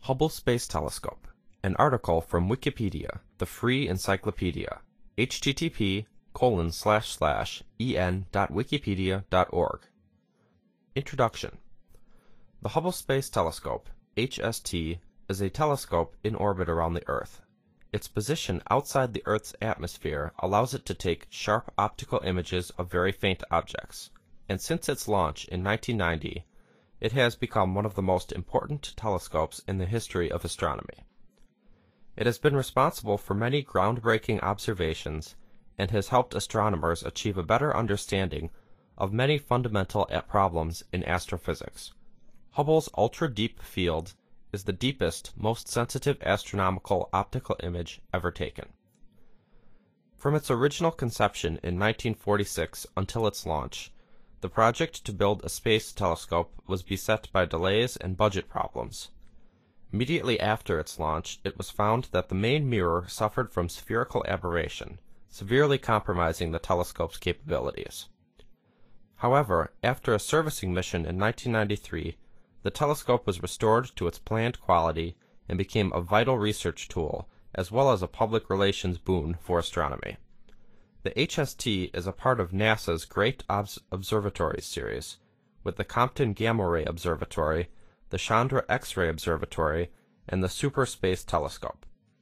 Hubble Space Telescope. An article from Wikipedia, the free encyclopedia. http://en.wikipedia.org. Introduction. The Hubble Space Telescope, HST, is a telescope in orbit around the Earth. Its position outside the Earth's atmosphere allows it to take sharp optical images of very faint objects, and since its launch in 1990, it has become one of the most important telescopes in the history of astronomy. It has been responsible for many groundbreaking observations and has helped astronomers achieve a better understanding of many fundamental problems in astrophysics. Hubble's ultra-deep field is the deepest, most sensitive astronomical optical image ever taken. From its original conception in 1946 until its launch, the project to build a space telescope was beset by delays and budget problems. Immediately after its launch, it was found that the main mirror suffered from spherical aberration, severely compromising the telescope's capabilities. However, after a servicing mission in 1993, the telescope was restored to its planned quality and became a vital research tool, as well as a public relations boon for astronomy. The HST is a part of NASA's Great Observatories series, with the Compton Gamma Ray Observatory, the Chandra X-ray Observatory, and the Super Space Telescope.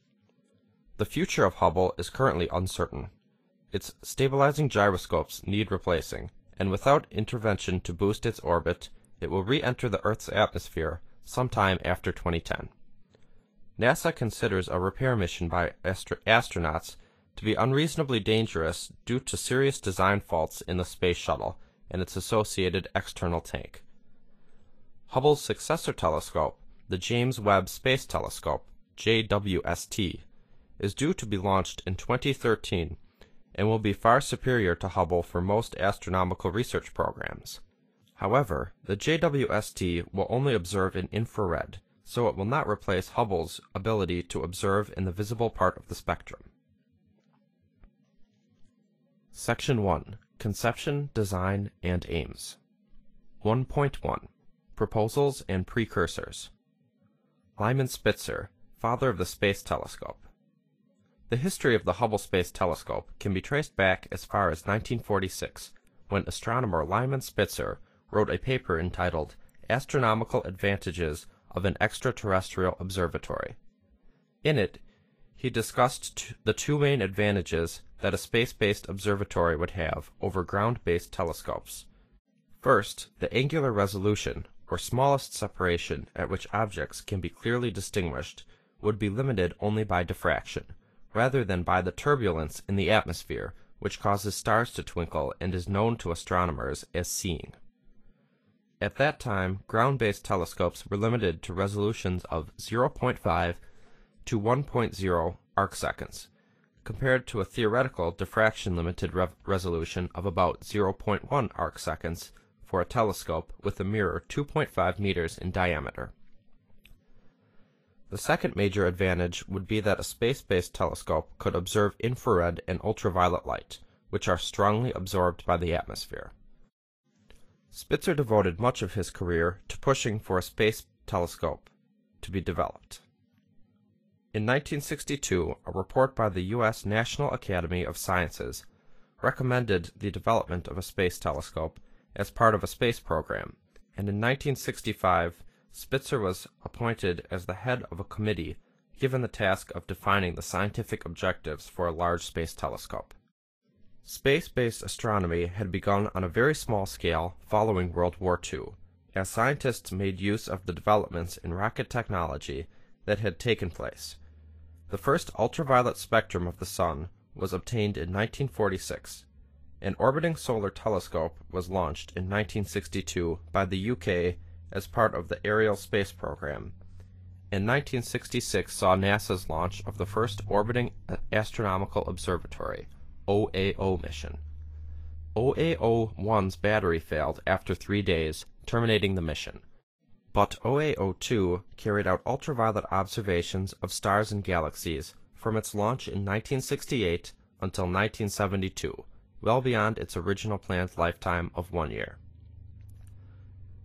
The future of Hubble is currently uncertain. Its stabilizing gyroscopes need replacing, and without intervention to boost its orbit, it will re-enter the Earth's atmosphere sometime after 2010. NASA considers a repair mission by astronauts to be unreasonably dangerous due to serious design faults in the space shuttle and its associated external tank. Hubble's successor telescope, the James Webb Space Telescope, JWST, is due to be launched in 2013 and will be far superior to Hubble for most astronomical research programs. However, the JWST will only observe in infrared, so it will not replace Hubble's ability to observe in the visible part of the spectrum. Section 1. Conception, Design, and Aims. 1.1. Proposals and Precursors. Lyman Spitzer, father of the Space Telescope. The history of the Hubble Space Telescope can be traced back as far as 1946, when astronomer Lyman Spitzer wrote a paper entitled Astronomical Advantages of an Extraterrestrial Observatory. In it, he discussed the two main advantages that a space-based observatory would have over ground-based telescopes. First, the angular resolution, or smallest separation at which objects can be clearly distinguished, would be limited only by diffraction, rather than by the turbulence in the atmosphere, which causes stars to twinkle and is known to astronomers as seeing. At that time, ground-based telescopes were limited to resolutions of 0.5 to 1.0 arcseconds, compared to a theoretical diffraction-limited resolution of about 0.1 arcseconds for a telescope with a mirror 2.5 meters in diameter. The second major advantage would be that a space-based telescope could observe infrared and ultraviolet light, which are strongly absorbed by the atmosphere. Spitzer devoted much of his career to pushing for a space telescope to be developed. In 1962, a report by the U.S. National Academy of Sciences recommended the development of a space telescope as part of a space program, and in 1965, Spitzer was appointed as the head of a committee given the task of defining the scientific objectives for a large space telescope. Space-based astronomy had begun on a very small scale following World War II, as scientists made use of the developments in rocket technology that had taken place. The first ultraviolet spectrum of the Sun was obtained in 1946. An orbiting solar telescope was launched in 1962 by the UK as part of the Ariel space program. And 1966 saw NASA's launch of the first orbiting astronomical observatory, OAO mission. OAO-1's battery failed after 3 days, terminating the mission. But OAO-2 carried out ultraviolet observations of stars and galaxies from its launch in 1968 until 1972, well beyond its original planned lifetime of 1 year.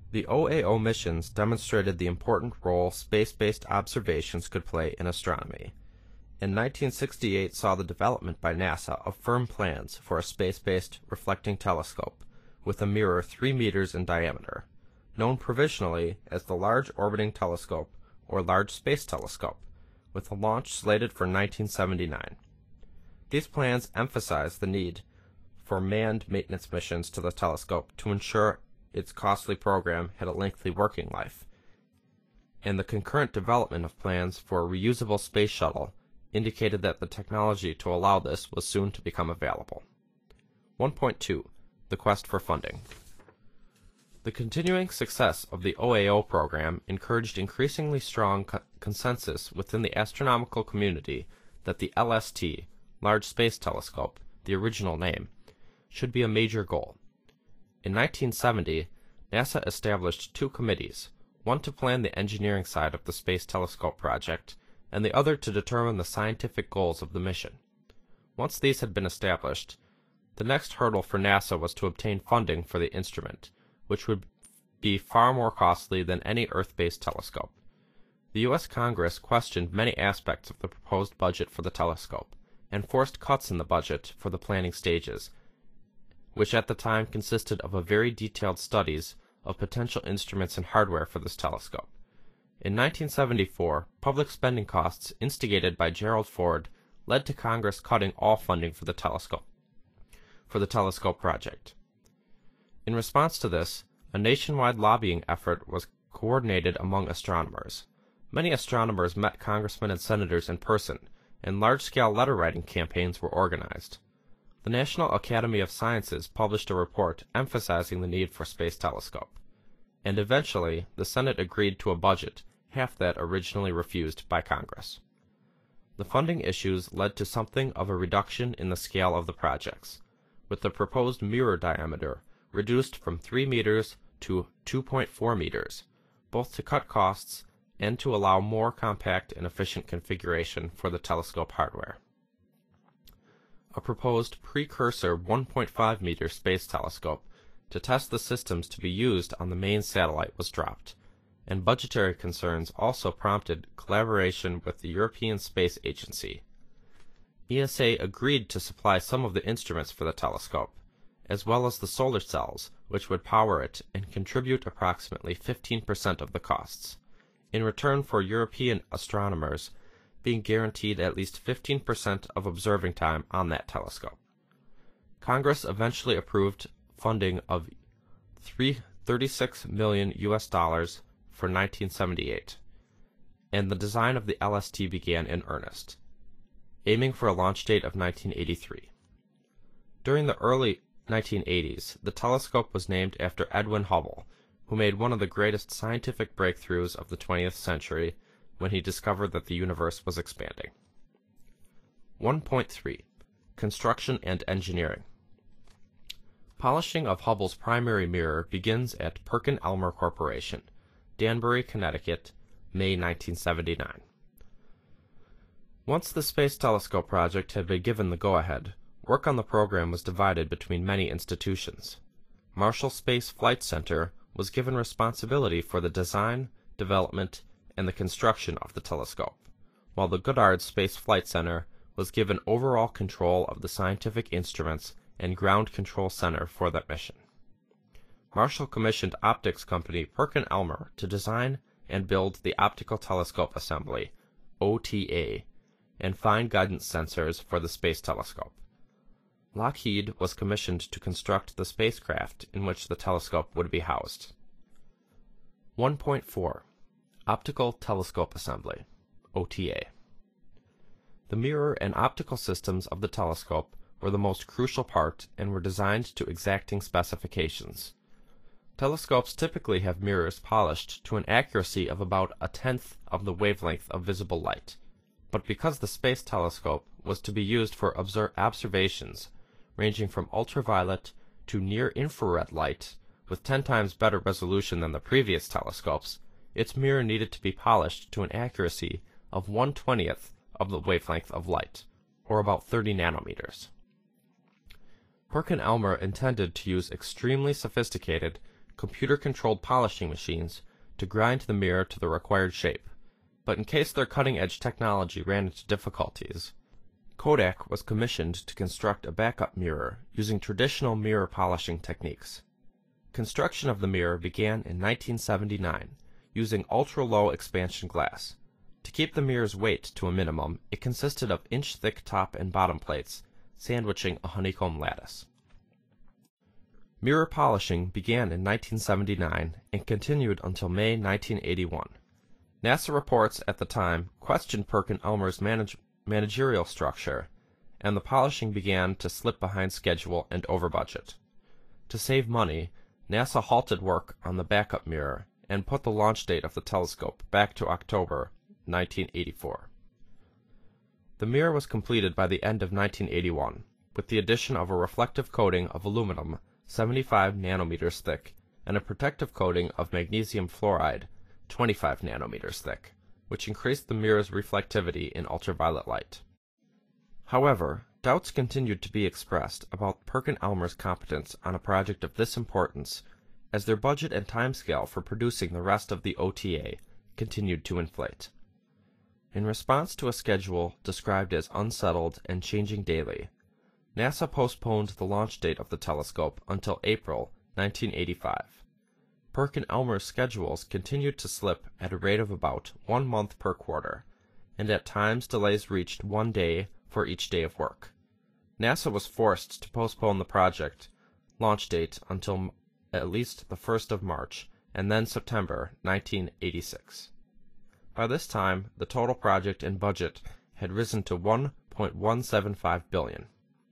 The OAO missions demonstrated the important role space-based observations could play in astronomy. In 1968 saw the development by NASA of firm plans for a space-based reflecting telescope with a mirror 3 meters in diameter, known provisionally as the Large Orbiting Telescope or Large Space Telescope, with a launch slated for 1979. These plans emphasized the need for manned maintenance missions to the telescope to ensure its costly program had a lengthy working life, and the concurrent development of plans for a reusable space shuttle indicated that the technology to allow this was soon to become available. 1.2. The quest for funding. The continuing success of the OAO program encouraged increasingly strong consensus within the astronomical community that the LST, Large Space Telescope, the original name, should be a major goal. In 1970, NASA established 2 committees, one to plan the engineering side of the Space Telescope project, and the other to determine the scientific goals of the mission. Once these had been established, the next hurdle for NASA was to obtain funding for the instrument, which would be far more costly than any Earth-based telescope. The U.S. Congress questioned many aspects of the proposed budget for the telescope, and forced cuts in the budget for the planning stages, which at the time consisted of a very detailed studies of potential instruments and hardware for this telescope. In 1974, public spending costs instigated by Gerald Ford led to Congress cutting all funding for the telescope project. In response to this, a nationwide lobbying effort was coordinated among astronomers. Many astronomers met congressmen and senators in person, and large-scale letter-writing campaigns were organized. The National Academy of Sciences published a report emphasizing the need for space telescope, and eventually the Senate agreed to a budget, half that originally refused by Congress. The funding issues led to something of a reduction in the scale of the projects, with the proposed mirror diameter reduced from 3 meters to 2.4 meters, both to cut costs and to allow more compact and efficient configuration for the telescope hardware. A proposed precursor 1.5 meter space telescope to test the systems to be used on the main satellite was dropped, and budgetary concerns also prompted collaboration with the European Space Agency. ESA agreed to supply some of the instruments for the telescope, as well as the solar cells, which would power it and contribute approximately 15% of the costs, in return for European astronomers being guaranteed at least 15% of observing time on that telescope. Congress eventually approved funding of $36 million for 1978, and the design of the LST began in earnest, aiming for a launch date of 1983. During the early 1980s, the telescope was named after Edwin Hubble, who made one of the greatest scientific breakthroughs of the 20th century when he discovered that the universe was expanding. 1.3. Construction and Engineering. Polishing of Hubble's primary mirror begins at Perkin-Elmer Corporation, Danbury, Connecticut, May 1979. Once the Space Telescope project had been given the go-ahead, work on the program was divided between many institutions. Marshall Space Flight Center was given responsibility for the design, development, and the construction of the telescope, while the Goddard Space Flight Center was given overall control of the scientific instruments and ground control center for that mission. Marshall commissioned optics company Perkin-Elmer to design and build the Optical Telescope Assembly, OTA, and fine guidance sensors for the space telescope. Lockheed was commissioned to construct the spacecraft in which the telescope would be housed. 1.4. Optical Telescope Assembly, OTA. The mirror and optical systems of the telescope were the most crucial part and were designed to exacting specifications. Telescopes typically have mirrors polished to an accuracy of about 1/10 of the wavelength of visible light, but because the space telescope was to be used for observations ranging from ultraviolet to near-infrared light with 10 times better resolution than the previous telescopes, its mirror needed to be polished to an accuracy of 1/20th of the wavelength of light, or about 30 nanometers. Perkin-Elmer intended to use extremely sophisticated computer-controlled polishing machines to grind the mirror to the required shape, but in case their cutting-edge technology ran into difficulties, Kodak was commissioned to construct a backup mirror using traditional mirror polishing techniques. Construction of the mirror began in 1979 using ultra-low expansion glass. To keep the mirror's weight to a minimum, it consisted of inch-thick top and bottom plates sandwiching a honeycomb lattice. Mirror polishing began in 1979 and continued until May 1981. NASA reports at the time questioned Perkin-Elmer's managerial structure, and the polishing began to slip behind schedule and over budget. To save money, NASA halted work on the backup mirror and put the launch date of the telescope back to October 1984. The mirror was completed by the end of 1981, with the addition of a reflective coating of aluminum 75 nanometers thick and a protective coating of magnesium fluoride 25 nanometers thick, which increased the mirror's reflectivity in ultraviolet light. However, doubts continued to be expressed about Perkin-Elmer's competence on a project of this importance, as their budget and timescale for producing the rest of the OTA continued to inflate. In response to a schedule described as unsettled and changing daily, NASA postponed the launch date of the telescope until April 1985. Perkin-Elmer's schedules continued to slip at a rate of about 1 month per quarter, and at times delays reached 1 day for each day of work. NASA was forced to postpone the project launch date until at least the 1st of March, and then September 1986. By this time, the total project and budget had risen to $1.175 billion.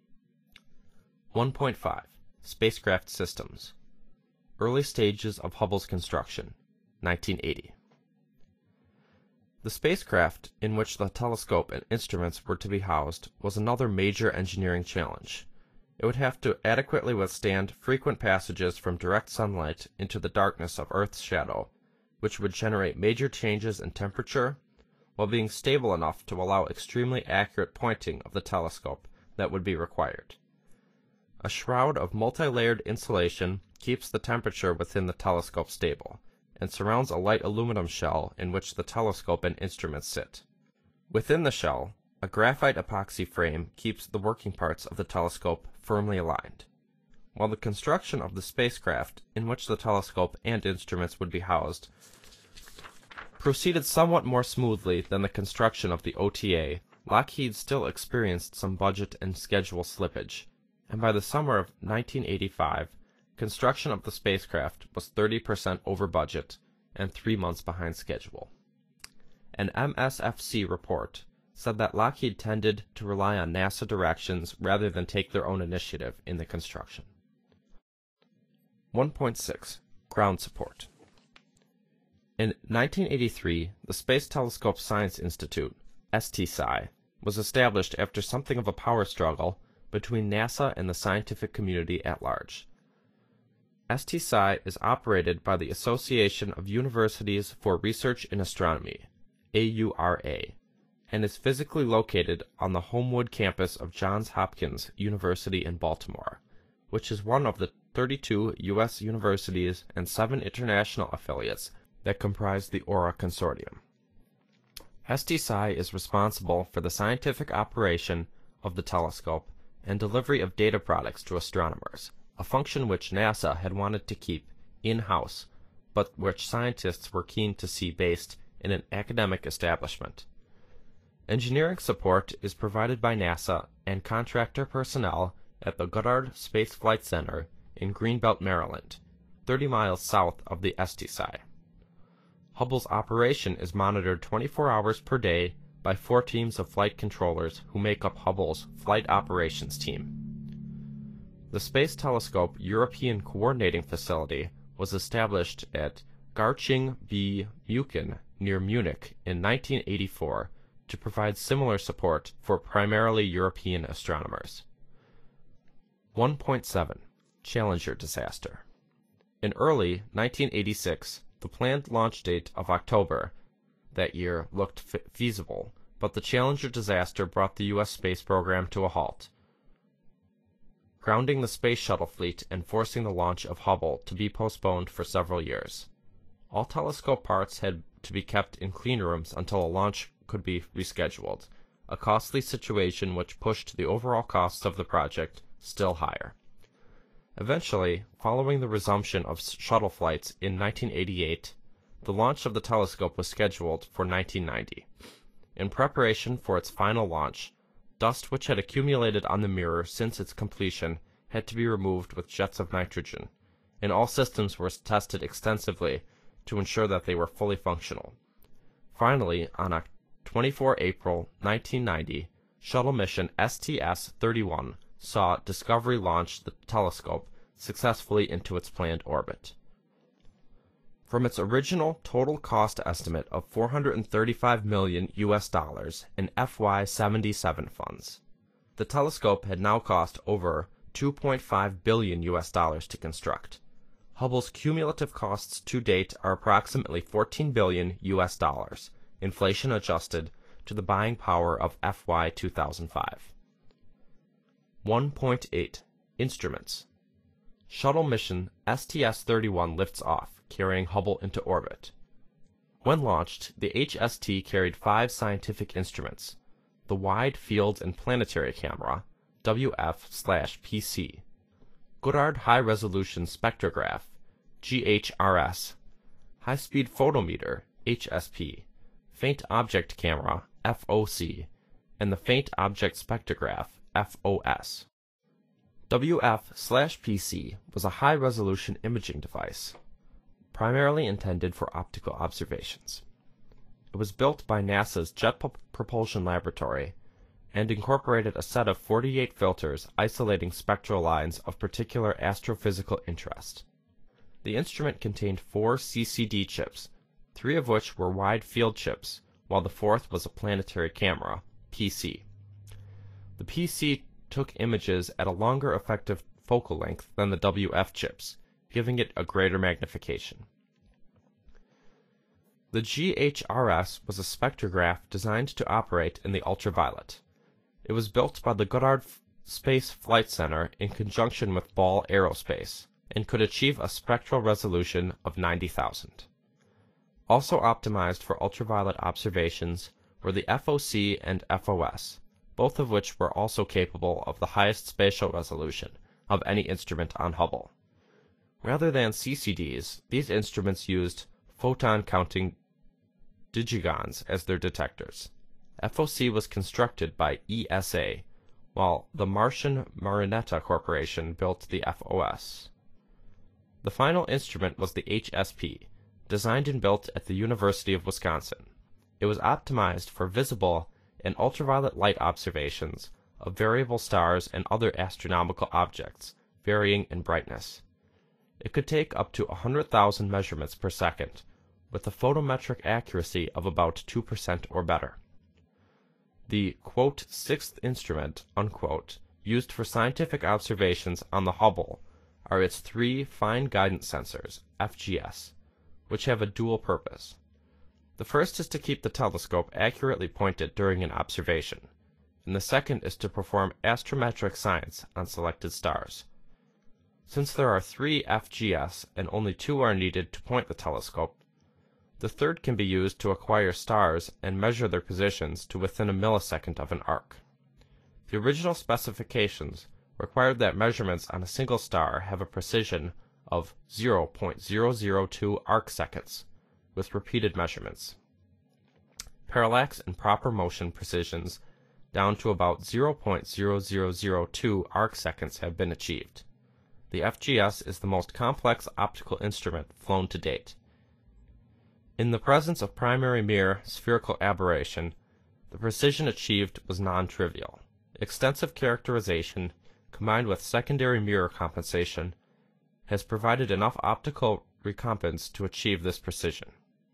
1.5. Spacecraft Systems. Early stages of Hubble's construction, 1980. The spacecraft in which the telescope and instruments were to be housed was another major engineering challenge. It would have to adequately withstand frequent passages from direct sunlight into the darkness of Earth's shadow, which would generate major changes in temperature, while being stable enough to allow extremely accurate pointing of the telescope that would be required. A shroud of multi-layered insulation keeps the temperature within the telescope stable, and surrounds a light aluminum shell in which the telescope and instruments sit. Within the shell, a graphite epoxy frame keeps the working parts of the telescope firmly aligned. While the construction of the spacecraft in which the telescope and instruments would be housed proceeded somewhat more smoothly than the construction of the OTA, Lockheed still experienced some budget and schedule slippage, and by the summer of 1985, construction of the spacecraft was 30% over budget and 3 months behind schedule. An MSFC report said that Lockheed tended to rely on NASA directions rather than take their own initiative in the construction. 1.6. Ground support. In 1983, the Space Telescope Science Institute, STSci, was established after something of a power struggle between NASA and the scientific community at large. STSci is operated by the Association of Universities for Research in Astronomy, AURA, and is physically located on the Homewood campus of Johns Hopkins University in Baltimore, which is one of the 32 U.S. universities and 7 international affiliates that comprise the AURA consortium. STSci is responsible for the scientific operation of the telescope and delivery of data products to astronomers, a function which NASA had wanted to keep in-house, but which scientists were keen to see based in an academic establishment. Engineering support is provided by NASA and contractor personnel at the Goddard Space Flight Center in Greenbelt, Maryland, 30 miles south of the STSci. Hubble's operation is monitored 24 hours per day by 4 teams of flight controllers who make up Hubble's Flight Operations Team. The Space Telescope European Coordinating Facility was established at Garching B. Muken near Munich in 1984 to provide similar support for primarily European astronomers. 1.7. Challenger disaster. In early 1986, the planned launch date of October that year looked feasible, but the Challenger disaster brought the U.S. space program to a halt. grounding the Space Shuttle fleet and forcing the launch of Hubble to be postponed for several years. All telescope parts had to be kept in clean rooms until a launch could be rescheduled, a costly situation which pushed the overall costs of the project still higher. Eventually, following the resumption of shuttle flights in 1988, the launch of the telescope was scheduled for 1990. In preparation for its final launch, dust which had accumulated on the mirror since its completion had to be removed with jets of nitrogen, and all systems were tested extensively to ensure that they were fully functional. Finally, on 24 April 1990, shuttle mission STS-31 saw Discovery launch the telescope successfully into its planned orbit. From its original total cost estimate of $435 million in FY-77 funds, the telescope had now cost over $2.5 billion to construct. Hubble's cumulative costs to date are approximately $14 billion, inflation adjusted to the buying power of FY 2005. 1.8 Instruments. Shuttle mission STS-31 lifts off, carrying Hubble into orbit. When launched, the HST carried 5 scientific instruments: the Wide Field and Planetary Camera, WF/PC, Goddard High Resolution Spectrograph, GHRS, High Speed Photometer, HSP, Faint Object Camera, FOC, and the Faint Object Spectrograph, FOS. WF/PC was a high-resolution imaging device, primarily intended for optical observations. It was built by NASA's Jet Propulsion Laboratory and incorporated a set of 48 filters isolating spectral lines of particular astrophysical interest. The instrument contained 4 CCD chips, 3 of which were wide field chips, while the 4th was a planetary camera, PC. The PC took images at a longer effective focal length than the WF chips, giving it a greater magnification. The GHRS was a spectrograph designed to operate in the ultraviolet. It was built by the Goddard Space Flight Center in conjunction with Ball Aerospace, and could achieve a spectral resolution of 90,000. Also optimized for ultraviolet observations were the FOC and FOS, both of which were also capable of the highest spatial resolution of any instrument on Hubble. Rather than CCDs, these instruments used photon-counting digigons as their detectors. FOC was constructed by ESA, while the Martian Marinetta Corporation built the FOS. The final instrument was the HSP, designed and built at the University of Wisconsin. It was optimized for visible and ultraviolet light observations of variable stars and other astronomical objects, varying in brightness. It could take up to 100,000 measurements per second, with a photometric accuracy of about 2% or better. The, quote, 6th instrument, unquote, used for scientific observations on the Hubble are its 3 fine guidance sensors, FGS, which have a dual purpose. The first is to keep the telescope accurately pointed during an observation, and the second is to perform astrometric science on selected stars. Since there are 3 FGS and only 2 are needed to point the telescope, the third can be used to acquire stars and measure their positions to within a millisecond of an arc. The original specifications required that measurements on a single star have a precision of 0.002 arcseconds, with repeated measurements. Parallax and proper motion precisions down to about 0.0002 arcseconds have been achieved. The FGS is the most complex optical instrument flown to date. In the presence of primary mirror spherical aberration, the precision achieved was non-trivial. Extensive characterization, combined with secondary mirror compensation, has provided enough optical recompense to achieve this precision.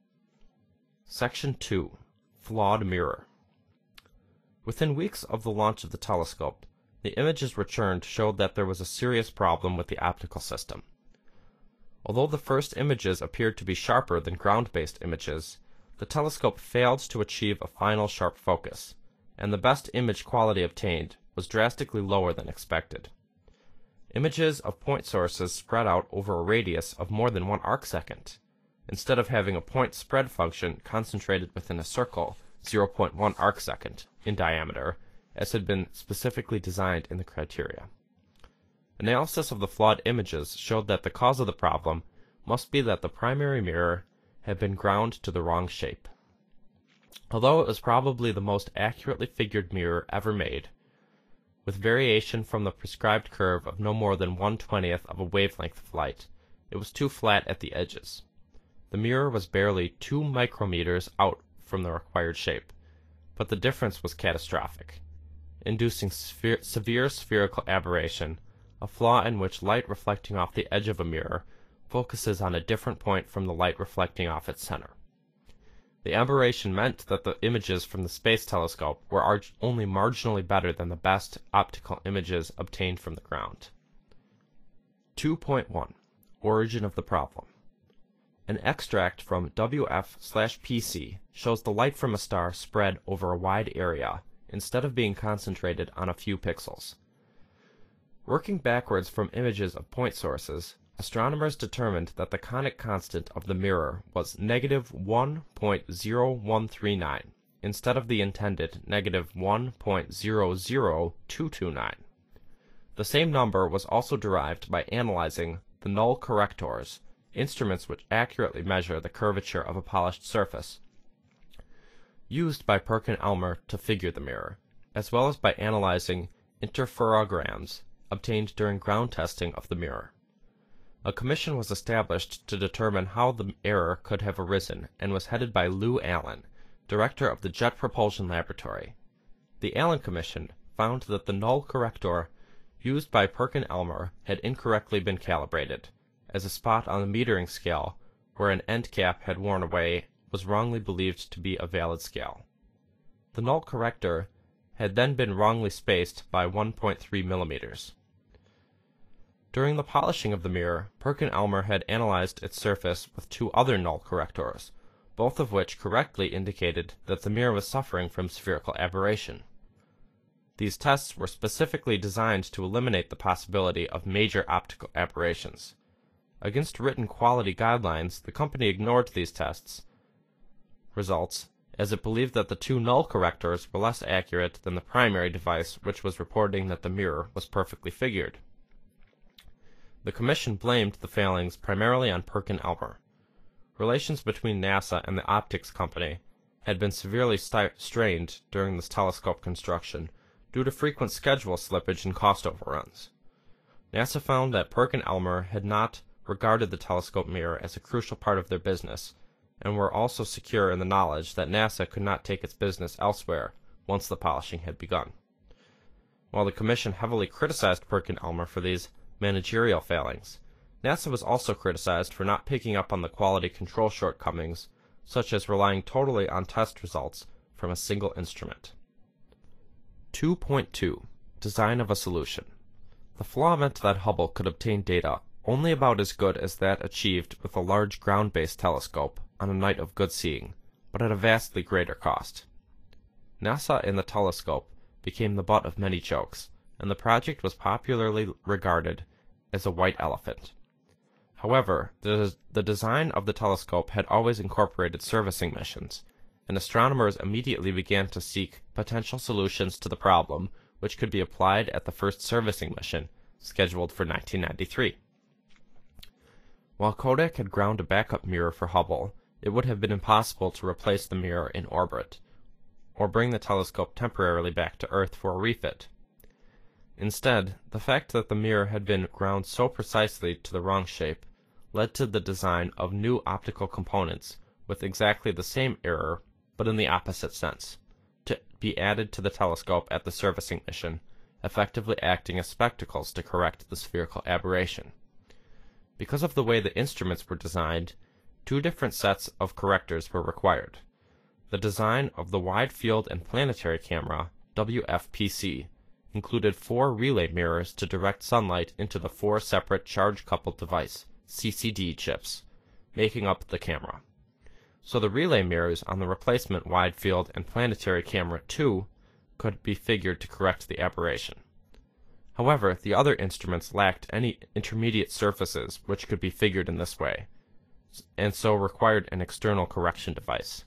Section 2. Flawed Mirror. Within weeks of the launch of the telescope, the images returned showed that there was a serious problem with the optical system. Although the first images appeared to be sharper than ground-based images, the telescope failed to achieve a final sharp focus, and the best image quality obtained was drastically lower than expected. Images of point sources spread out over a radius of more than 1 arcsecond, instead of having a point spread function concentrated within a circle 0.1 arcsecond in diameter, as had been specifically designed in the criteria. Analysis of the flawed images showed that the cause of the problem must be that the primary mirror had been ground to the wrong shape. Although it was probably the most accurately figured mirror ever made, with variation from the prescribed curve of no more than 1/20th of a wavelength of light, it was too flat at the edges. The mirror was barely 2 micrometers out from the required shape, but the difference was catastrophic, inducing severe spherical aberration, a flaw in which light reflecting off the edge of a mirror focuses on a different point from the light reflecting off its center. The aberration meant that the images from the Space Telescope were only marginally better than the best optical images obtained from the ground. 2.1 Origin of the problem. An extract from WF/PC shows the light from a star spread over a wide area, instead of being concentrated on a few pixels. Working backwards from images of point sources, astronomers determined that the conic constant of the mirror was -1.0139, instead of the intended -1.00229. The same number was also derived by analyzing the null correctors, instruments which accurately measure the curvature of a polished surface, used by Perkin-Elmer to figure the mirror, as well as by analyzing interferograms obtained during ground testing of the mirror. A commission was established to determine how the error could have arisen and was headed by Lew Allen, director of the Jet Propulsion Laboratory. The Allen Commission found that the null corrector used by Perkin-Elmer had incorrectly been calibrated, as a spot on the metering scale where an end cap had worn away was wrongly believed to be a valid scale. The null corrector had then been wrongly spaced by 1.3 millimeters. During the polishing of the mirror, Perkin-Elmer had analyzed its surface with 2 other null correctors, both of which correctly indicated that the mirror was suffering from spherical aberration. These tests were specifically designed to eliminate the possibility of major optical aberrations. Against written quality guidelines, the company ignored these tests results, as it believed that the 2 null correctors were less accurate than the primary device, which was reporting that the mirror was perfectly figured. The commission blamed the failings primarily on Perkin-Elmer. Relations between NASA and the optics company had been severely strained during this telescope construction due to frequent schedule slippage and cost overruns. NASA found that Perkin-Elmer had not regarded the telescope mirror as a crucial part of their business, and were also secure in the knowledge that NASA could not take its business elsewhere once the polishing had begun. While the commission heavily criticized Perkin-Elmer for these managerial failings, NASA was also criticized for not picking up on the quality control shortcomings, such as relying totally on test results from a single instrument. 2.2 Design of a solution. The flaw meant that Hubble could obtain data only about as good as that achieved with a large ground-based telescope on a night of good seeing, but at a vastly greater cost. NASA and the telescope became the butt of many jokes, and the project was popularly regarded as a white elephant. However, the design of the telescope had always incorporated servicing missions, and astronomers immediately began to seek potential solutions to the problem, which could be applied at the first servicing mission, scheduled for 1993. While Kodak had ground a backup mirror for Hubble, it would have been impossible to replace the mirror in orbit, or bring the telescope temporarily back to Earth for a refit. Instead, the fact that the mirror had been ground so precisely to the wrong shape led to the design of new optical components with exactly the same error, but in the opposite sense, to be added to the telescope at the servicing mission, effectively acting as spectacles to correct the spherical aberration. Because of the way the instruments were designed, 2 different sets of correctors were required. The design of the Wide Field and Planetary Camera, WFPC, included 4 relay mirrors to direct sunlight into the 4 separate charge-coupled device, CCD chips, making up the camera. So the relay mirrors on the replacement Wide Field and Planetary Camera 2 could be figured to correct the aberration. However, the other instruments lacked any intermediate surfaces which could be figured in this way, and so required an external correction device.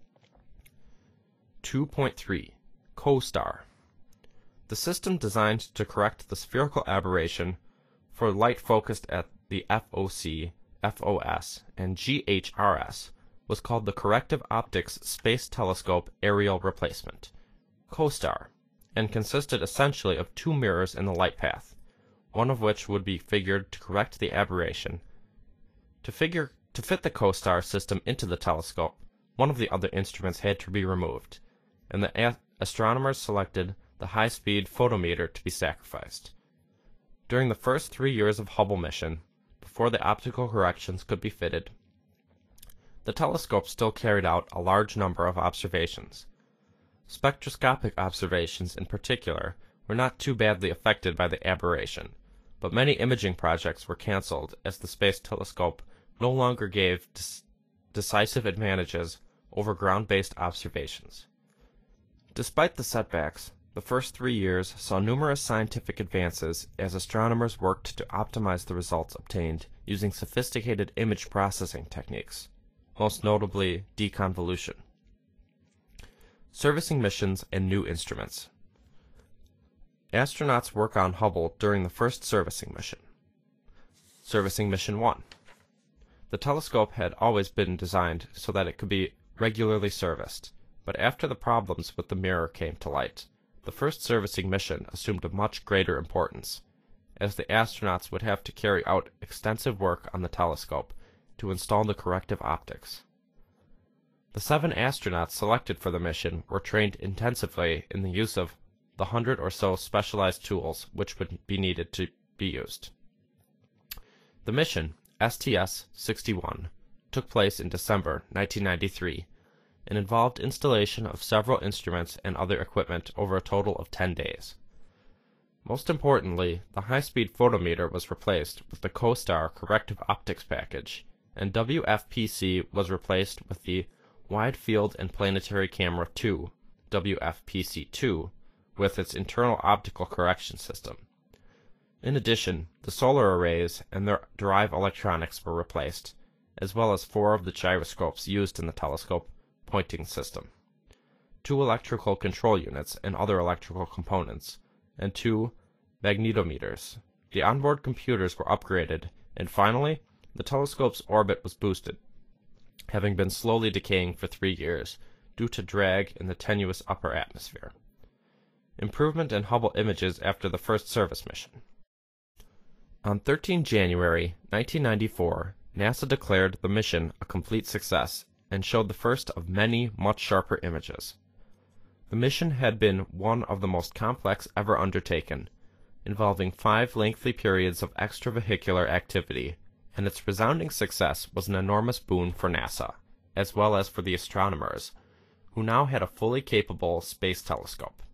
2.3. CoStar. The system designed to correct the spherical aberration for light focused at the FOC, FOS, and GHRS was called the Corrective Optics Space Telescope Aerial Replacement, CoStar, and consisted essentially of two mirrors in the light path, one of which would be figured to correct the aberration. To fit the CoStar system into the telescope, one of the other instruments had to be removed, and the astronomers selected the high-speed photometer to be sacrificed. During the first 3 years of Hubble mission, before the optical corrections could be fitted, the telescope still carried out a large number of observations. Spectroscopic observations, in particular, were not too badly affected by the aberration, but many imaging projects were cancelled as the Space Telescope no longer gave decisive advantages over ground-based observations. Despite the setbacks, the first 3 years saw numerous scientific advances as astronomers worked to optimize the results obtained using sophisticated image processing techniques, most notably deconvolution. Servicing missions and new instruments. Astronauts work on Hubble during the first servicing mission. Servicing Mission 1. The telescope had always been designed so that it could be regularly serviced, but after the problems with the mirror came to light, the first servicing mission assumed a much greater importance, as the astronauts would have to carry out extensive work on the telescope to install the corrective optics. The 7 astronauts selected for the mission were trained intensively in the use of the 100 or so specialized tools which would be needed to be used. The mission, STS-61, took place in December 1993 and involved installation of several instruments and other equipment over a total of 10 days. Most importantly, the high-speed photometer was replaced with the CoStar corrective optics package, and WFPC was replaced with the Wide Field and Planetary Camera 2, WFPC-2, with its internal optical correction system. In addition, the solar arrays and their derive electronics were replaced, as well as 4 of the gyroscopes used in the telescope pointing system, 2 electrical control units and other electrical components, and 2 magnetometers. The onboard computers were upgraded, and finally, the telescope's orbit was boosted, having been slowly decaying for 3 years due to drag in the tenuous upper atmosphere. Improvement in Hubble images after the first service mission. On 13 January 1994, NASA declared the mission a complete success and showed the first of many much sharper images. The mission had been one of the most complex ever undertaken, involving 5 lengthy periods of extravehicular activity, and its resounding success was an enormous boon for NASA, as well as for the astronomers, who now had a fully capable space telescope.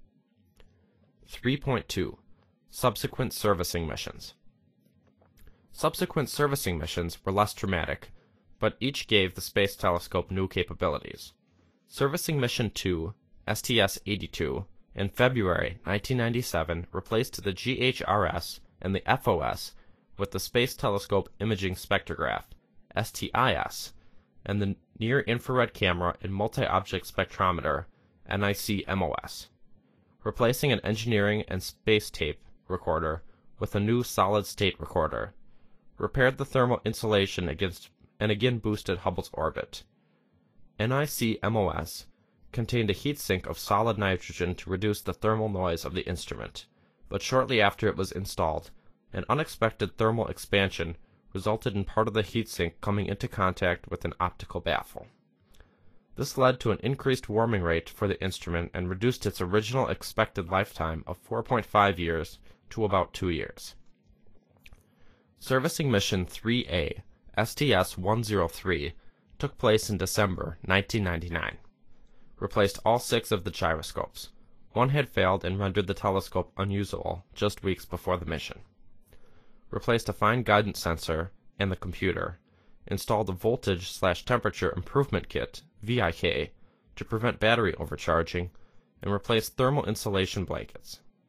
3.2. Subsequent servicing missions. Subsequent servicing missions were less dramatic, but each gave the Space Telescope new capabilities. Servicing Mission 2, STS-82, in February 1997 replaced the GHRS and the FOS with the Space Telescope Imaging Spectrograph, STIS, and the Near-Infrared Camera and Multi-Object Spectrometer, NICMOS, replacing an engineering and space tape recorder with a new solid-state recorder, repaired the thermal insulation and again boosted Hubble's orbit. NICMOS contained a heatsink of solid nitrogen to reduce the thermal noise of the instrument, but shortly after it was installed, an unexpected thermal expansion resulted in part of the heatsink coming into contact with an optical baffle. This led to an increased warming rate for the instrument and reduced its original expected lifetime of 4.5 years to about 2 years. Servicing Mission 3A, STS-103, took place in December 1999. Replaced all 6 of the gyroscopes. One had failed and rendered the telescope unusable just weeks before the mission. Replaced a fine guidance sensor and the computer. Installed a voltage/temperature improvement kit, VIK, to prevent battery overcharging, and replaced thermal insulation blankets.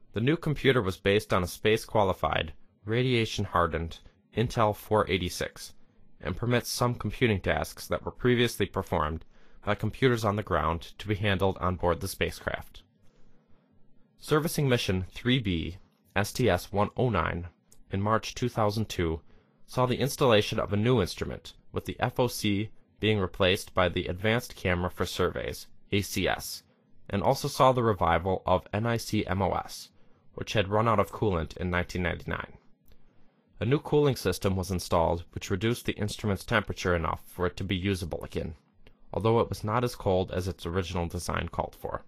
The new computer was based on a space-qualified, radiation-hardened Intel 486, and permits some computing tasks that were previously performed by computers on the ground to be handled on board the spacecraft. Servicing Mission 3B, STS-109, in March 2002, saw the installation of a new instrument, with the FOC being replaced by the Advanced Camera for Surveys, ACS, and also saw the revival of NIC-MOS, which had run out of coolant in 1999. A new cooling system was installed which reduced the instrument's temperature enough for it to be usable again, although it was not as cold as its original design called for.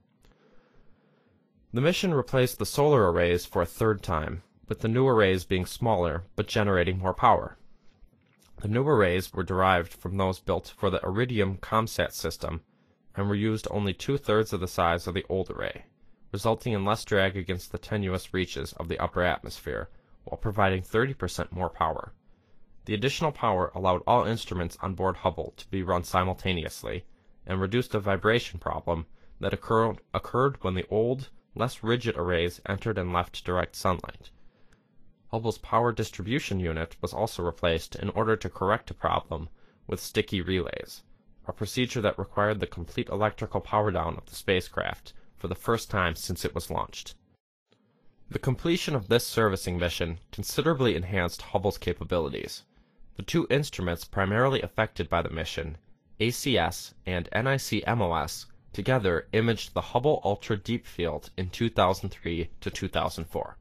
The mission replaced the solar arrays for a third time, with the new arrays being smaller but generating more power. The new arrays were derived from those built for the Iridium ComSat system and were used only 2/3 of the size of the old array, resulting in less drag against the tenuous reaches of the upper atmosphere, while providing 30% more power. The additional power allowed all instruments on board Hubble to be run simultaneously, and reduced a vibration problem that occurred when the old, less rigid arrays entered and left direct sunlight. Hubble's power distribution unit was also replaced in order to correct a problem with sticky relays, a procedure that required the complete electrical power down of the spacecraft for the first time since it was launched. The completion of this servicing mission considerably enhanced Hubble's capabilities. The two instruments primarily affected by the mission, ACS and NIC-MOS, together imaged the Hubble Ultra Deep Field in 2003 to 2004.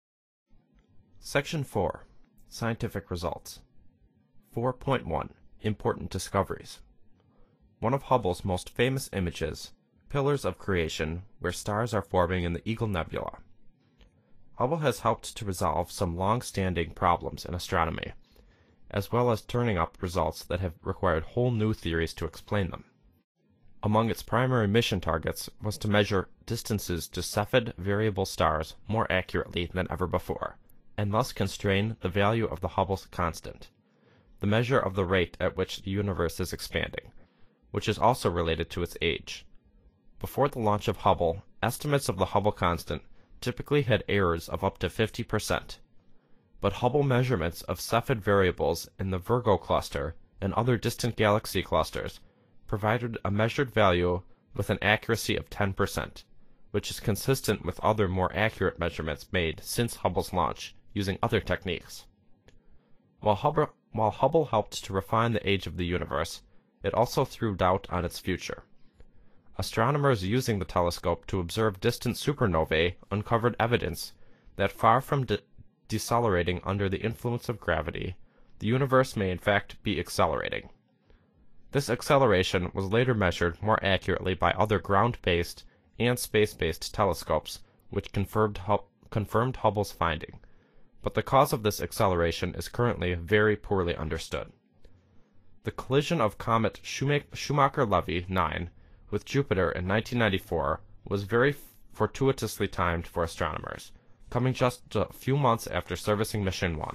Section 4. Scientific Results. 4.1. Important Discoveries. One of Hubble's most famous images, Pillars of Creation, where stars are forming in the Eagle Nebula. Hubble has helped to resolve some long-standing problems in astronomy, as well as turning up results that have required whole new theories to explain them. Among its primary mission targets was to measure distances to Cepheid variable stars more accurately than ever before, and thus constrain the value of the Hubble constant, the measure of the rate at which the universe is expanding, which is also related to its age. Before the launch of Hubble, estimates of the Hubble constant typically had errors of up to 50%, but Hubble measurements of Cepheid variables in the Virgo cluster and other distant galaxy clusters provided a measured value with an accuracy of 10%, which is consistent with other more accurate measurements made since Hubble's launch using other techniques. While Hubble helped to refine the age of the universe, it also threw doubt on its future. Astronomers using the telescope to observe distant supernovae uncovered evidence that far from decelerating under the influence of gravity, the universe may in fact be accelerating. This acceleration was later measured more accurately by other ground-based and space-based telescopes, which confirmed Hubble's finding, but the cause of this acceleration is currently very poorly understood. The collision of comet Schumacher-Levy 9 with Jupiter in 1994 was very fortuitously timed for astronomers, coming just a few months after servicing Mission 1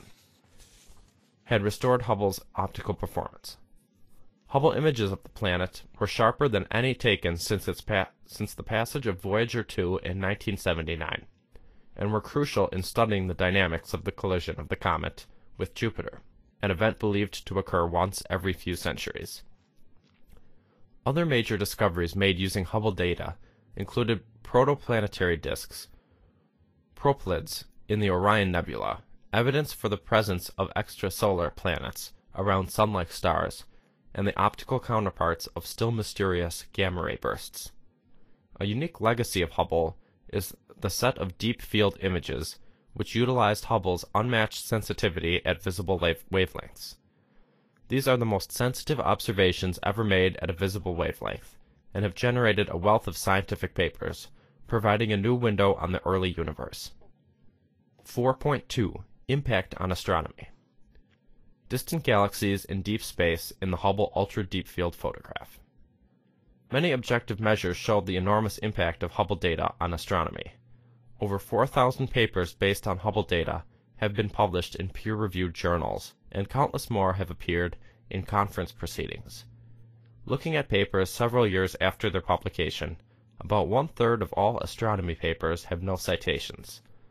had restored Hubble's optical performance. Hubble images of the planet were sharper than any taken since the passage of Voyager 2 in 1979, and were crucial in studying the dynamics of the collision of the comet with Jupiter, an event believed to occur once every few centuries. Other major discoveries made using Hubble data included protoplanetary disks, proplyds in the Orion Nebula, evidence for the presence of extrasolar planets around sun-like stars, and the optical counterparts of still mysterious gamma-ray bursts. A unique legacy of Hubble is the set of deep field images which utilized Hubble's unmatched sensitivity at visible wavelengths. These are the most sensitive observations ever made at a visible wavelength, and have generated a wealth of scientific papers, providing a new window on the early universe. 4.2. Impact on astronomy. Distant galaxies in deep space in the Hubble Ultra Deep Field photograph. Many objective measures showed the enormous impact of Hubble data on astronomy. Over 4,000 papers based on Hubble data have been published in peer-reviewed journals, and countless more have appeared in conference proceedings. Looking at papers several years after their publication, about 1/3 of all astronomy papers have no citations,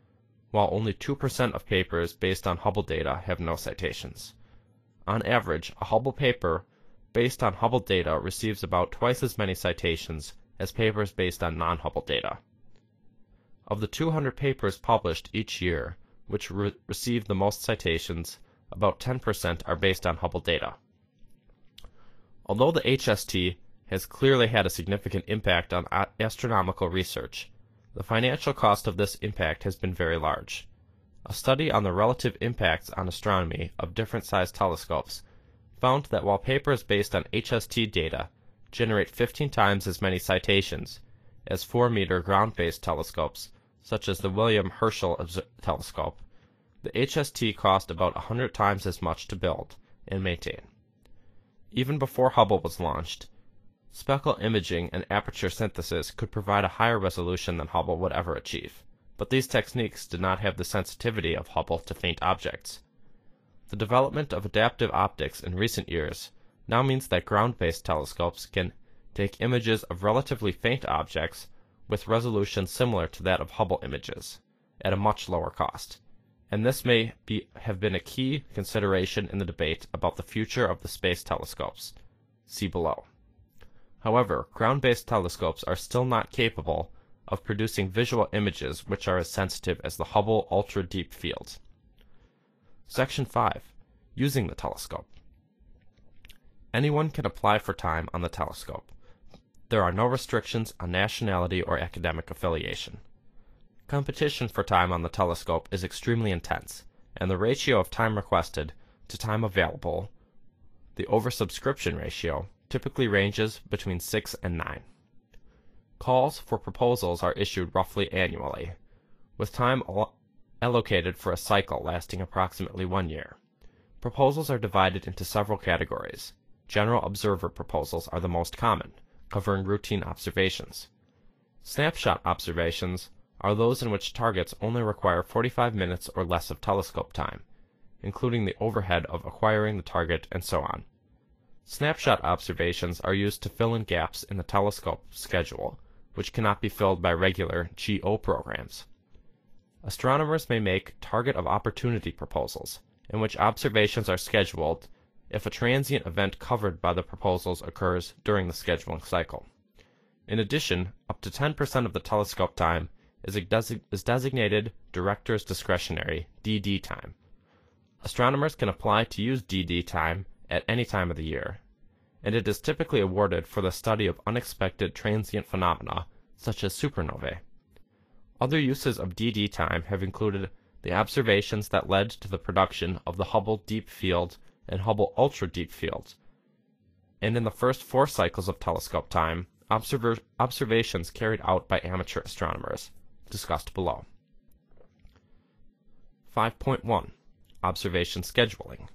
while only 2% of papers based on Hubble data have no citations. On average, a Hubble paper based on Hubble data receives about twice as many citations as papers based on non-Hubble data. Of the 200 papers published each year, which receive the most citations, about 10% are based on Hubble data. Although the HST has clearly had a significant impact on astronomical research, the financial cost of this impact has been very large. A study on the relative impacts on astronomy of different-sized telescopes found that while papers based on HST data generate 15 times as many citations as 4-meter ground-based telescopes, such as the William Herschel telescope, the HST cost about 100 times as much to build and maintain. Even before Hubble was launched, speckle imaging and aperture synthesis could provide a higher resolution than Hubble would ever achieve, but these techniques did not have the sensitivity of Hubble to faint objects. The development of adaptive optics in recent years now means that ground-based telescopes can take images of relatively faint objects with resolution similar to that of Hubble images, at a much lower cost, and this may have been a key consideration in the debate about the future of the space telescopes. See below. However, ground-based telescopes are still not capable of producing visual images which are as sensitive as the Hubble ultra-deep field. Section 5. Using the telescope. Anyone can apply for time on the telescope. There are no restrictions on nationality or academic affiliation. Competition for time on the telescope is extremely intense, and the ratio of time requested to time available, the oversubscription ratio, typically ranges between 6 and 9. Calls for proposals are issued roughly annually, with time allocated for a cycle lasting approximately 1 year. Proposals are divided into several categories. General observer proposals are the most common, covering routine observations. Snapshot observations are those in which targets only require 45 minutes or less of telescope time, including the overhead of acquiring the target and so on. Snapshot observations are used to fill in gaps in the telescope schedule, which cannot be filled by regular GO programs. Astronomers may make target of opportunity proposals, in which observations are scheduled if a transient event covered by the proposals occurs during the scheduling cycle. In addition, up to 10% of the telescope time is designated Director's Discretionary DD time. Astronomers can apply to use DD time at any time of the year, and it is typically awarded for the study of unexpected transient phenomena such as supernovae. Other uses of DD time have included the observations that led to the production of the Hubble Deep Field and Hubble Ultra Deep Field, and in the first 4 cycles of telescope time, observations carried out by amateur astronomers, discussed below. 5.1. Observation scheduling.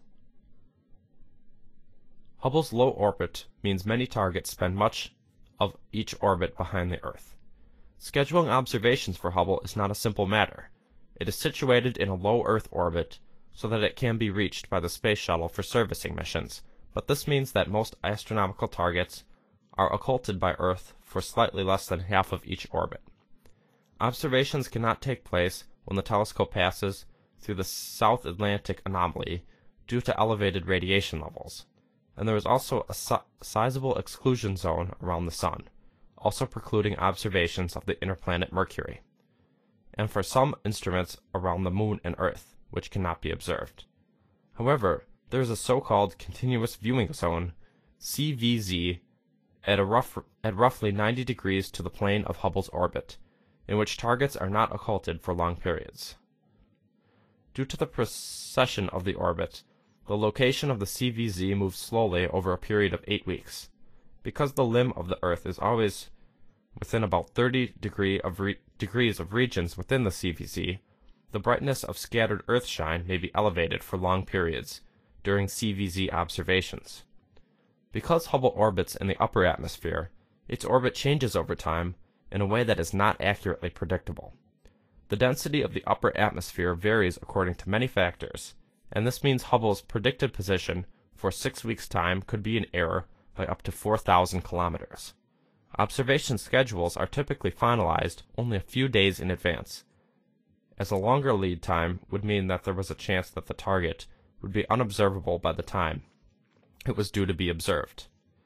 Hubble's low orbit means many targets spend much of each orbit behind the Earth. Scheduling observations for Hubble is not a simple matter. It is situated in a low Earth orbit so that it can be reached by the Space Shuttle for servicing missions, but this means that most astronomical targets are occulted by Earth for slightly less than half of each orbit. Observations cannot take place when the telescope passes through the South Atlantic anomaly due to elevated radiation levels, and there is also a sizable exclusion zone around the Sun, also precluding observations of the inner planet Mercury, and for some instruments around the Moon and Earth, which cannot be observed. However, there is a so-called continuous viewing zone, CVZ, at roughly 90 degrees to the plane of Hubble's orbit, in which targets are not occulted for long periods. Due to the precession of the orbit, the location of the CVZ moves slowly over a period of 8 weeks. Because the limb of the Earth is always within about 30 degrees of regions within the CVZ, the brightness of scattered Earthshine may be elevated for long periods during CVZ observations. Because Hubble orbits in the upper atmosphere, its orbit changes over time in a way that is not accurately predictable. The density of the upper atmosphere varies according to many factors, and this means Hubble's predicted position for 6 weeks' time could be in error by up to 4,000 kilometers. Observation schedules are typically finalized only a few days in advance, as a longer lead time would mean that there was a chance that the target would be unobservable by the time it was due to be observed.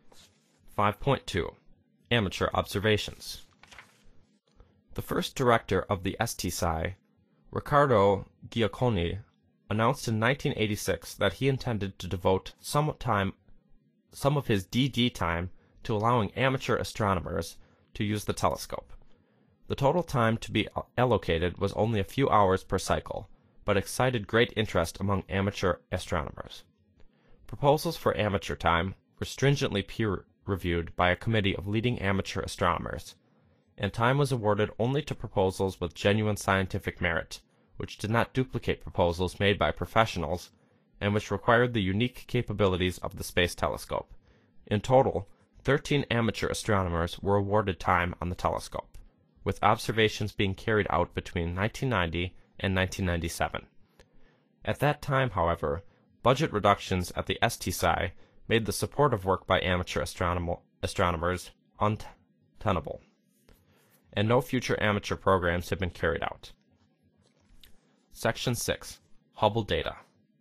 5.2. Amateur observations. The first director of the STSI, Riccardo Giacconi, announced in 1986 that he intended to devote some of his DD time to allowing amateur astronomers to use the telescope. The total time to be allocated was only a few hours per cycle, but excited great interest among amateur astronomers. Proposals for amateur time were stringently peer-reviewed by a committee of leading amateur astronomers, and time was awarded only to proposals with genuine scientific merit, which did not duplicate proposals made by professionals, and which required the unique capabilities of the Space Telescope. In total, 13 amateur astronomers were awarded time on the telescope, with observations being carried out between 1990 and 1997. At that time, however, budget reductions at the STSI made the supportive work by amateur astronomers untenable, and no future amateur programs have been carried out. Section 6. Hubble Data.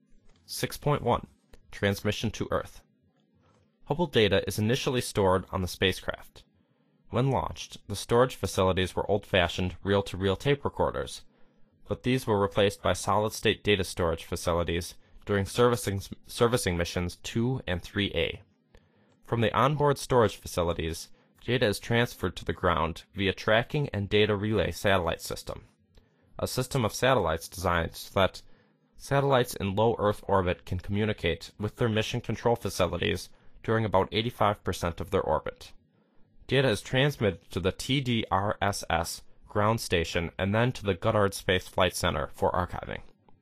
6.1. Transmission to Earth. Hubble data is initially stored on the spacecraft. When launched, the storage facilities were old-fashioned reel-to-reel tape recorders, but these were replaced by solid-state data storage facilities during servicing missions 2 and 3A. From the onboard storage facilities, data is transferred to the ground via tracking and data relay satellite system, a system of satellites designed so that satellites in low Earth orbit can communicate with their mission control facilities during about 85% of their orbit. Data is transmitted to the TDRSS ground station and then to the Goddard Space Flight Center for archiving.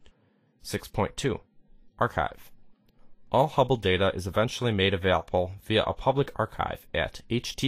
6.2. Archive. All Hubble data is eventually made available via a public archive at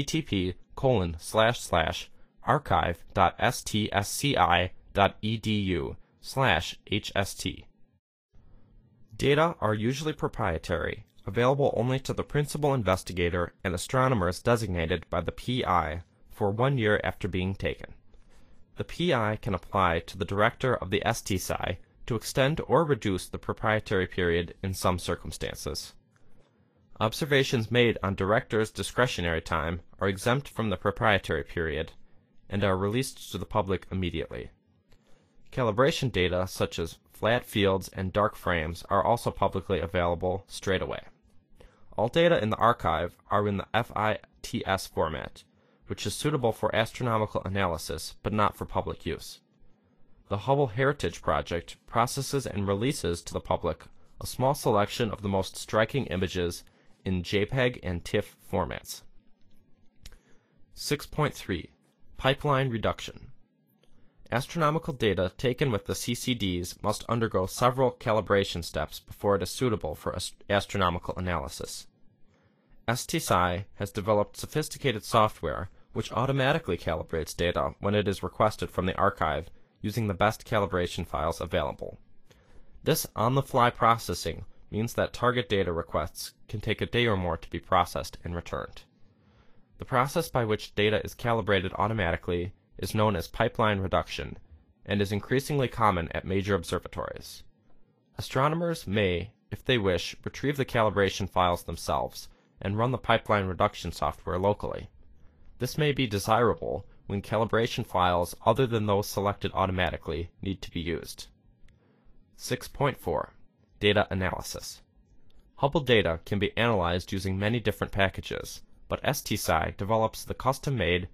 http://archive.stsci.edu/hst. Data are usually proprietary, available only to the principal investigator and astronomers designated by the PI for 1 year after being taken. The PI can apply to the director of the STSI to extend or reduce the proprietary period in some circumstances. Observations made on director's discretionary time are exempt from the proprietary period and are released to the public immediately. Calibration data such as flat fields and dark frames are also publicly available straight away. All data in the archive are in the FITS format, which is suitable for astronomical analysis but not for public use. The Hubble Heritage Project processes and releases to the public a small selection of the most striking images in JPEG and TIFF formats. 6.3. Pipeline reduction. Astronomical data taken with the CCDs must undergo several calibration steps before it is suitable for astronomical analysis. STSI has developed sophisticated software which automatically calibrates data when it is requested from the archive using the best calibration files available. This on-the-fly processing means that target data requests can take a day or more to be processed and returned. The process by which data is calibrated automatically is known as pipeline reduction and is increasingly common at major observatories. Astronomers may, if they wish, retrieve the calibration files themselves and run the pipeline reduction software locally. This may be desirable when calibration files other than those selected automatically need to be used. 6.4. Data analysis. Hubble data can be analyzed using many different packages, but STSI develops the custom-made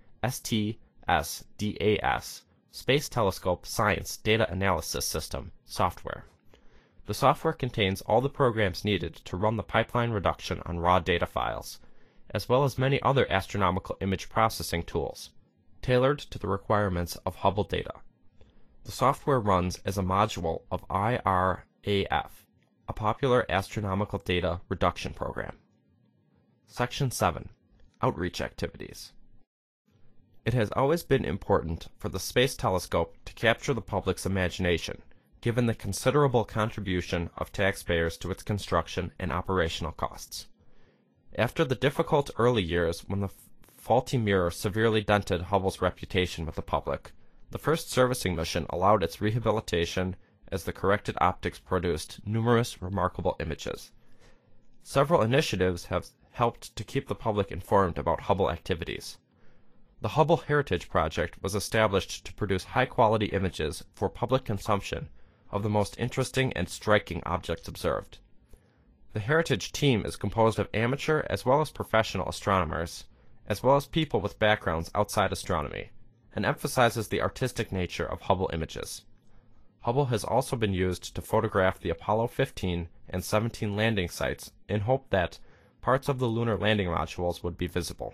STS-DAS, Space Telescope Science Data Analysis System, software. The software contains all the programs needed to run the pipeline reduction on raw data files, as well as many other astronomical image processing tools, tailored to the requirements of Hubble data. The software runs as a module of IRAF, a popular astronomical data reduction program. Section 7. Outreach activities. It has always been important for the Space Telescope to capture the public's imagination, given the considerable contribution of taxpayers to its construction and operational costs. After the difficult early years when the faulty mirror severely dented Hubble's reputation with the public, The first servicing mission allowed its rehabilitation as the corrected optics produced numerous remarkable images. Several initiatives have helped to keep the public informed about Hubble activities. The Hubble Heritage Project was established to produce high-quality images for public consumption of the most interesting and striking objects observed. The Heritage team is composed of amateur as well as professional astronomers, as well as people with backgrounds outside astronomy, and emphasizes the artistic nature of Hubble images. Hubble has also been used to photograph the Apollo 15 and 17 landing sites in hope that parts of the lunar landing modules would be visible.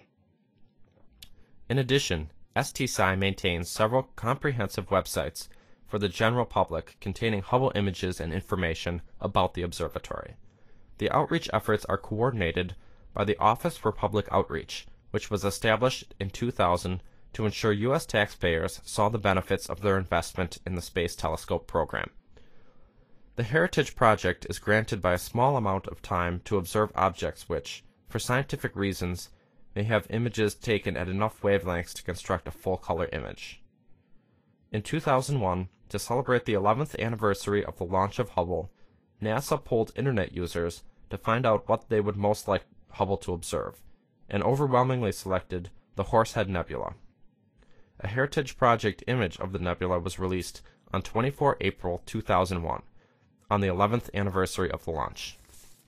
In addition, STSci maintains several comprehensive websites for the general public containing Hubble images and information about the observatory. The outreach efforts are coordinated by the Office for Public Outreach, which was established in 2000 to ensure U.S. taxpayers saw the benefits of their investment in the Space Telescope program. The Heritage Project is granted by a small amount of time to observe objects which, for scientific reasons, may have images taken at enough wavelengths to construct a full-color image. In 2001, to celebrate the 11th anniversary of the launch of Hubble, NASA polled Internet users to find out what they would most like Hubble to observe, and overwhelmingly selected the Horsehead Nebula. A Heritage Project image of the nebula was released on 24 April 2001, on the 11th anniversary of the launch.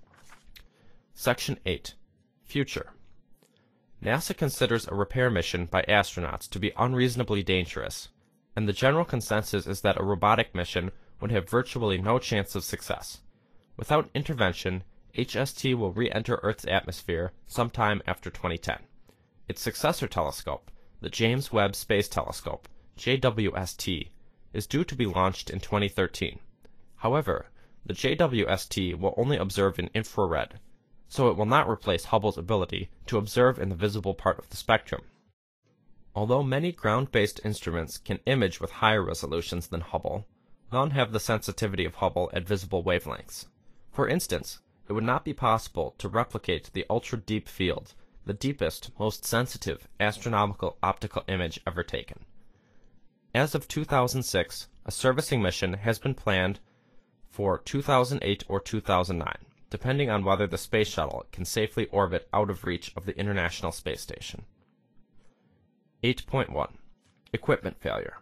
Section 8. Future. NASA considers a repair mission by astronauts to be unreasonably dangerous, and the general consensus is that a robotic mission would have virtually no chance of success. Without intervention, HST will re-enter Earth's atmosphere sometime after 2010. Its successor telescope, the James Webb Space Telescope, JWST, is due to be launched in 2013. However, the JWST will only observe in infrared, so it will not replace Hubble's ability to observe in the visible part of the spectrum. Although many ground-based instruments can image with higher resolutions than Hubble, none have the sensitivity of Hubble at visible wavelengths. For instance, it would not be possible to replicate the ultra-deep field, the deepest, most sensitive astronomical optical image ever taken. As of 2006, a servicing mission has been planned for 2008 or 2009, depending on whether the space shuttle can safely orbit out of reach of the International Space Station. 8.1. Equipment failure.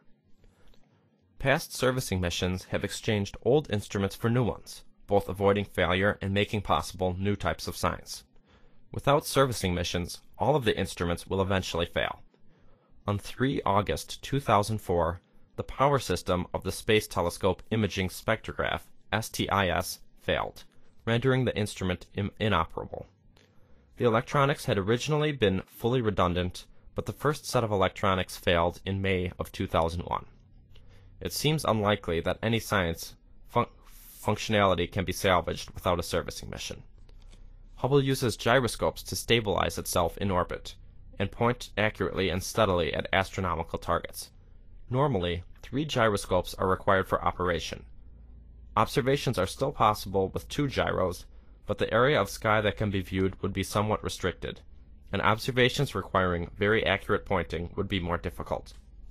Past servicing missions have exchanged old instruments for new ones, both avoiding failure and making possible new types of science. Without servicing missions, all of the instruments will eventually fail. On 3 August 2004, the power system of the Space Telescope Imaging Spectrograph, STIS, failed, rendering the instrument inoperable. The electronics had originally been fully redundant, but the first set of electronics failed in May of 2001. It seems unlikely that any science functionality can be salvaged without a servicing mission. Hubble uses gyroscopes to stabilize itself in orbit and point accurately and steadily at astronomical targets. Normally, 3 gyroscopes are required for operation. Observations are still possible with 2 gyros, but the area of sky that can be viewed would be somewhat restricted, and observations requiring very accurate pointing would be more difficult.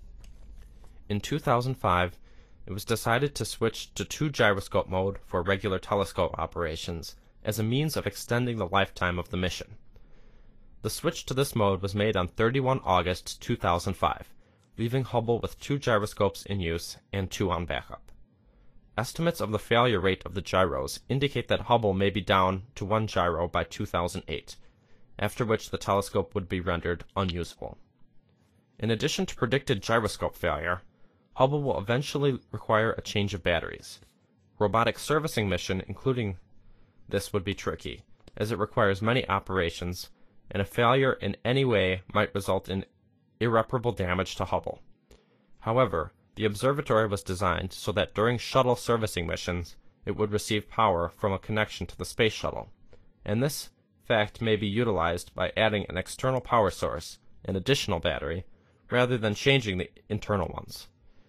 In 2005, it was decided to switch to 2 gyroscope mode for regular telescope operations as a means of extending the lifetime of the mission. The switch to this mode was made on 31 August 2005, leaving Hubble with 2 gyroscopes in use and 2 on backup. Estimates of the failure rate of the gyros indicate that Hubble may be down to 1 gyro by 2008, after which the telescope would be rendered unusable. In addition to predicted gyroscope failure, Hubble will eventually require a change of batteries. Robotic servicing mission including this would be tricky, as it requires many operations, and a failure in any way might result in irreparable damage to Hubble. However, the observatory was designed so that during shuttle servicing missions, it would receive power from a connection to the space shuttle, and this fact may be utilized by adding an external power source, an additional battery, rather than changing the internal ones.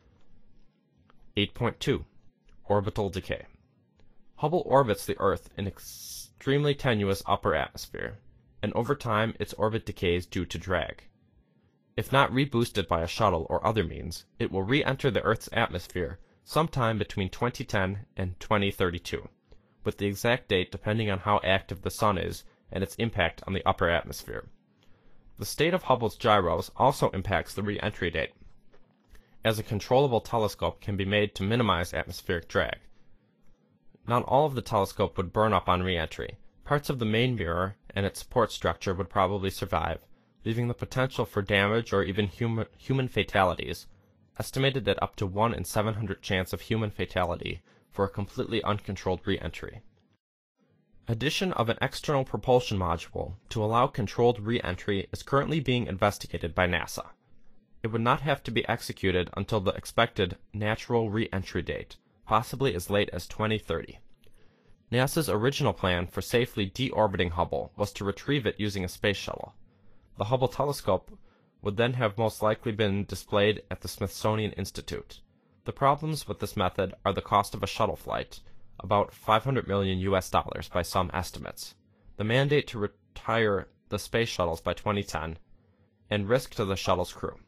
8.2. Orbital decay. Hubble orbits the Earth in extremely tenuous upper atmosphere, and over time its orbit decays due to drag. If not reboosted by a shuttle or other means, it will re-enter the Earth's atmosphere sometime between 2010 and 2032, with the exact date depending on how active the Sun is and its impact on the upper atmosphere. The state of Hubble's gyros also impacts the re-entry date, as a controllable telescope can be made to minimize atmospheric drag. Not all of the telescope would burn up on re-entry. Parts of the main mirror and its support structure would probably survive, leaving the potential for damage or even human fatalities, estimated at up to 1 in 700 chance of human fatality for a completely uncontrolled re-entry. Addition of an external propulsion module to allow controlled re-entry is currently being investigated by NASA. It would not have to be executed until the expected natural re-entry date, possibly as late as 2030. NASA's original plan for safely deorbiting Hubble was to retrieve it using a space shuttle. The Hubble telescope would then have most likely been displayed at the Smithsonian Institute. The problems with this method are the cost of a shuttle flight, about $500 million by some estimates, the mandate to retire the space shuttles by 2010, and risk to the shuttle's crew.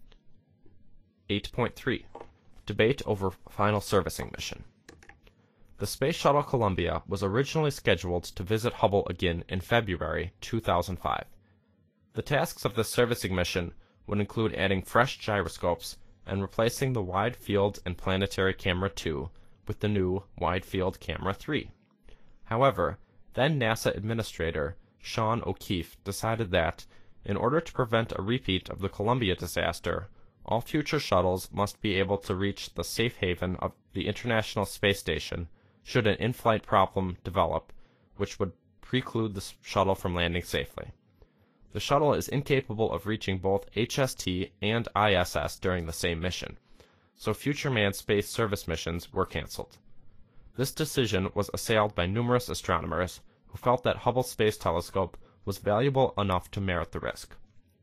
8.3. Debate over final servicing mission. The Space Shuttle Columbia was originally scheduled to visit Hubble again in February 2005. The tasks of this servicing mission would include adding fresh gyroscopes and replacing the Wide Field and Planetary Camera 2 with the new Wide Field Camera 3. However, then NASA Administrator Sean O'Keefe decided that, in order to prevent a repeat of the Columbia disaster, all future shuttles must be able to reach the safe haven of the International Space Station should an in-flight problem develop, which would preclude the shuttle from landing safely. The shuttle is incapable of reaching both HST and ISS during the same mission, so future manned space service missions were canceled. This decision was assailed by numerous astronomers who felt that Hubble Space Telescope was valuable enough to merit the risk.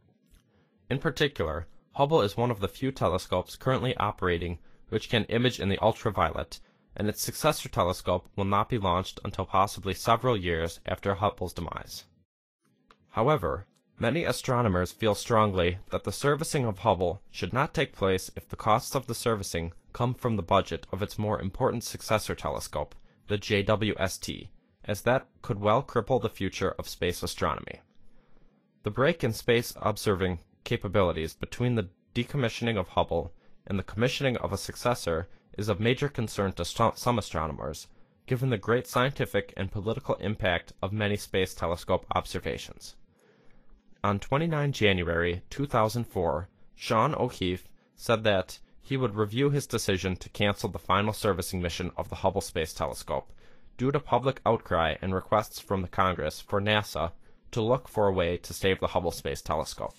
In particular, Hubble is one of the few telescopes currently operating which can image in the ultraviolet, and its successor telescope will not be launched until possibly several years after Hubble's demise. However, many astronomers feel strongly that the servicing of Hubble should not take place if the costs of the servicing come from the budget of its more important successor telescope, the JWST, as that could well cripple the future of space astronomy. The break in space observing capabilities between the decommissioning of Hubble and the commissioning of a successor is of major concern to some astronomers, given the great scientific and political impact of many space telescope observations. On 29 January 2004, Sean O'Keefe said that he would review his decision to cancel the final servicing mission of the Hubble Space Telescope due to public outcry and requests from the Congress for NASA to look for a way to save the Hubble Space Telescope.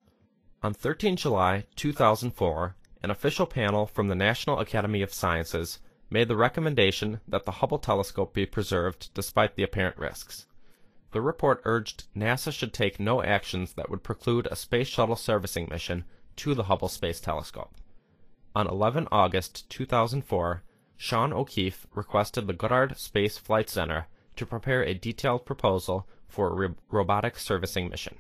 On 13 July 2004, an official panel from the National Academy of Sciences made the recommendation that the Hubble telescope be preserved despite the apparent risks. The report urged NASA should take no actions that would preclude a space shuttle servicing mission to the Hubble Space Telescope. On 11 August 2004, Sean O'Keefe requested the Goddard Space Flight Center to prepare a detailed proposal for a robotic servicing mission.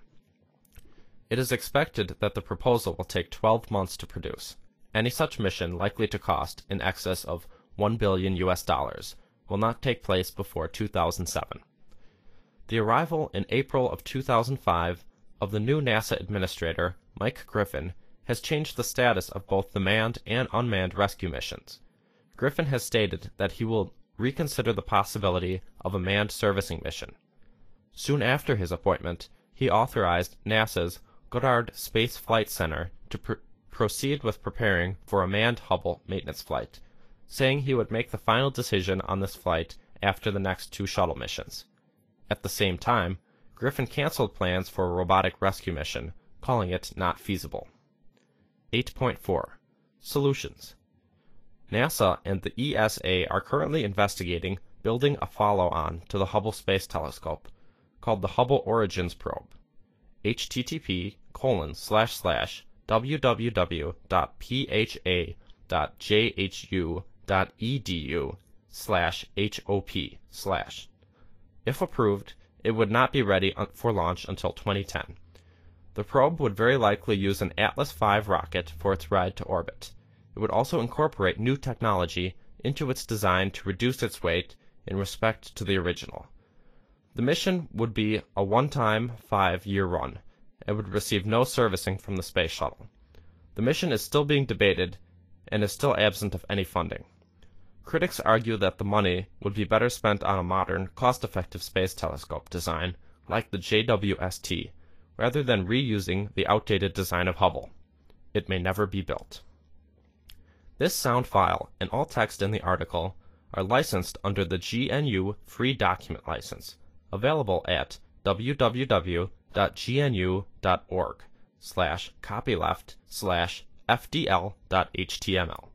It is expected that the proposal will take 12 months to produce. Any such mission likely to cost in excess of $1 billion will not take place before 2007. The arrival in April of 2005 of the new NASA administrator, Mike Griffin, has changed the status of both the manned and unmanned rescue missions. Griffin has stated that he will reconsider the possibility of a manned servicing mission. Soon after his appointment, he authorized NASA's Goddard Space Flight Center to proceed with preparing for a manned Hubble maintenance flight, saying he would make the final decision on this flight after the next 2 shuttle missions. At the same time, Griffin canceled plans for a robotic rescue mission, calling it not feasible. 8.4. Solutions. NASA and the ESA are currently investigating building a follow-on to the Hubble Space Telescope, called the Hubble Origins Probe. http://www.pha.jhu.edu/HOP/. If approved, it would not be ready for launch until 2010. The probe would very likely use an Atlas V rocket for its ride to orbit. It would also incorporate new technology into its design to reduce its weight in respect to the original. The mission would be a one-time 5-year run and would receive no servicing from the space shuttle. The mission is still being debated and is still absent of any funding. Critics argue that the money would be better spent on a modern, cost-effective space telescope design like the JWST, rather than reusing the outdated design of Hubble. It may never be built. This sound file and all text in the article are licensed under the GNU Free Document License, available at www.gnu.org/copyleft/fdl.html.